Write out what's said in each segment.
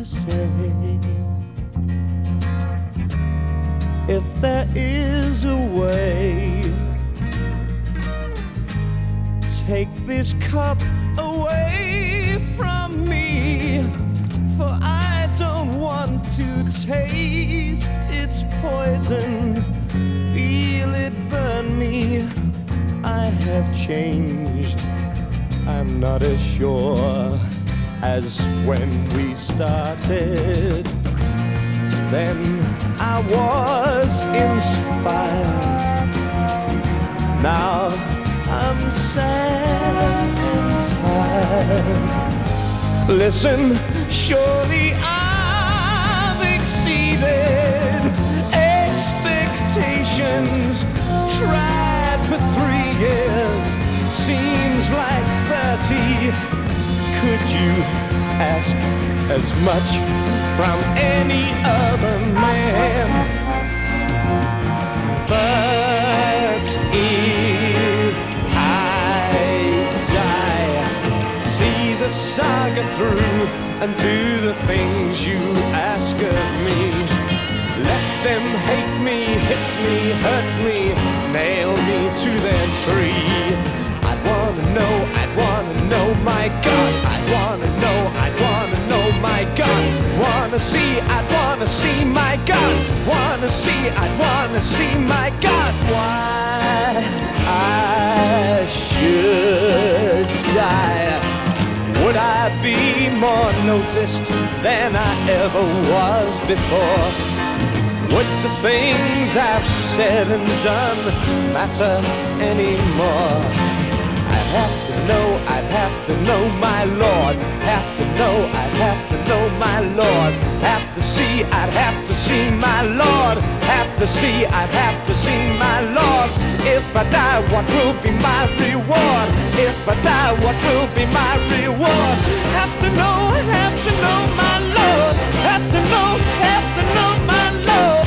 to say. If there is a way, take this cup away from me, for I don't want to taste its poison, feel it burn me. I have changed, I'm not as sure as when we started. Then I was inspired, now I'm sad and tired. Listen, surely I've exceeded expectations. Tried for 3 years, seems like 30. Could you ask as much from any other man? But if I die, see the saga through and do the things you ask of me. Let them hate me, hit me, hurt me, nail me to their tree. I'd wanna know, my God. I'd wanna know, my God. Wanna see, I'd wanna see, my God. Wanna see, I'd wanna see, my God. Why I should die? Would I be more noticed than I ever was before? Would the things I've said and done matter anymore? I'd have to know, my Lord. Have to know, I'd have to know, my Lord. Have to see, I'd have to see, my Lord. Have to see, I'd have to see, my Lord. If I die, what will be my reward? If I die, what will be my reward? Have to know, my Lord. Have to know, my Lord.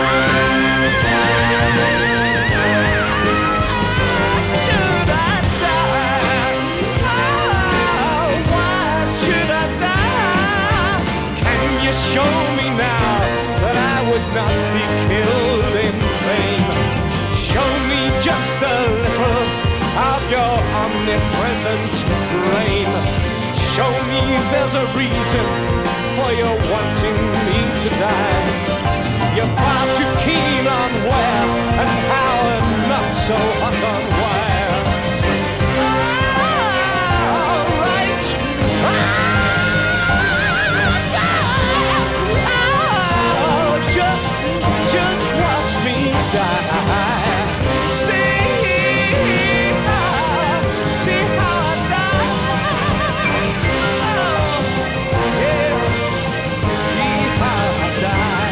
Should I die? Oh, why should I die? Can you show me now that I would not be killed in vain? Show me just a little of your omnipresent brain. Show me there's a reason for your wanting me to die. You're far too keen on where and how and not so hot on where. All right. Just watch me die. See how I die. Yeah. See how I die.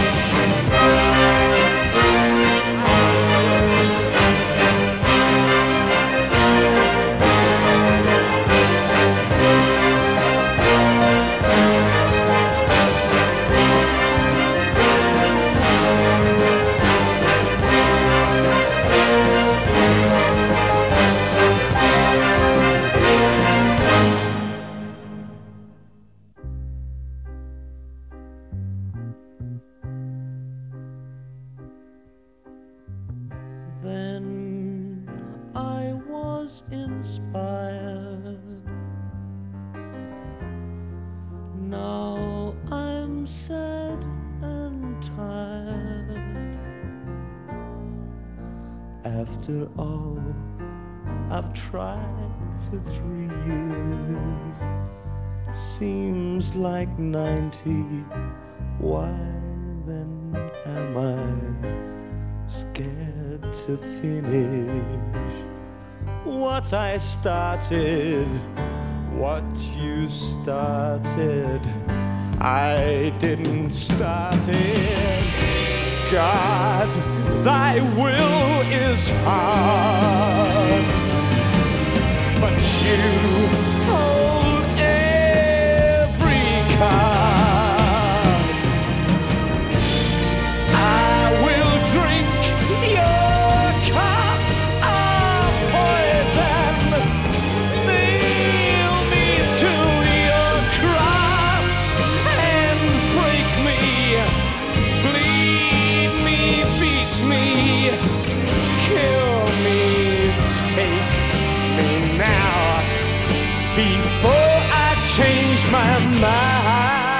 Then I was inspired. Now I'm sad and tired. After all I've tried for 3 years, seems like 90. Why then am I scared to finish what I started? What you started, I didn't start it. God, thy will is hard, but you hold every card. I will drink your cup of poison, nail me to your cross, my mind.